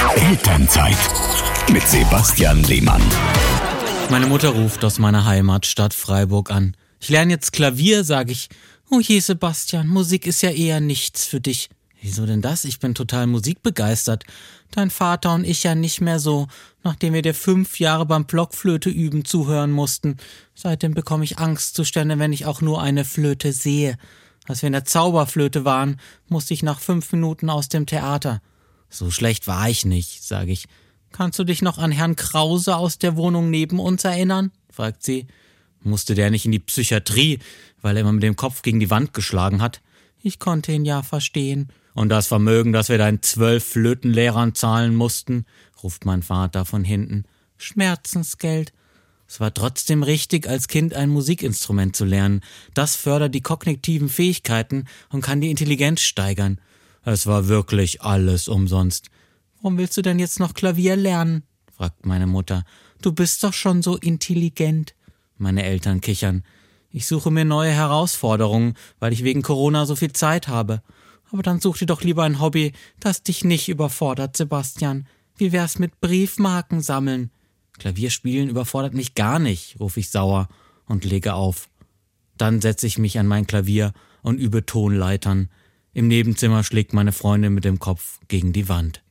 Elternzeit mit Sebastian Lehmann. Meine Mutter ruft aus meiner Heimatstadt Freiburg an. Ich lerne jetzt Klavier, sage ich. Oh je, Sebastian, Musik ist ja eher nichts für dich. Wieso denn das? Ich bin total musikbegeistert. Dein Vater und ich ja nicht mehr so, nachdem wir dir 5 Jahre beim Blockflöte üben zuhören mussten. Seitdem bekomme ich Angstzustände, wenn ich auch nur eine Flöte sehe. Als wir in der Zauberflöte waren, musste ich nach 5 Minuten aus dem Theater. So schlecht war ich nicht, sage ich. Kannst du dich noch an Herrn Krause aus der Wohnung neben uns erinnern? Fragt sie. Musste der nicht in die Psychiatrie, weil er immer mit dem Kopf gegen die Wand geschlagen hat? Ich konnte ihn ja verstehen. Und das Vermögen, das wir deinen 12 Flötenlehrern zahlen mussten, ruft mein Vater von hinten. Schmerzensgeld. Es war trotzdem richtig, als Kind ein Musikinstrument zu lernen. Das fördert die kognitiven Fähigkeiten und kann die Intelligenz steigern. Es war wirklich alles umsonst. Warum willst du denn jetzt noch Klavier lernen? Fragt meine Mutter. Du bist doch schon so intelligent. Meine Eltern kichern. Ich suche mir neue Herausforderungen, weil ich wegen Corona so viel Zeit habe. Aber dann such dir doch lieber ein Hobby, das dich nicht überfordert, Sebastian. Wie wär's mit Briefmarken sammeln? Klavierspielen überfordert mich gar nicht, rufe ich sauer und lege auf. Dann setze ich mich an mein Klavier und übe Tonleitern. Im Nebenzimmer schlägt meine Freundin mit dem Kopf gegen die Wand.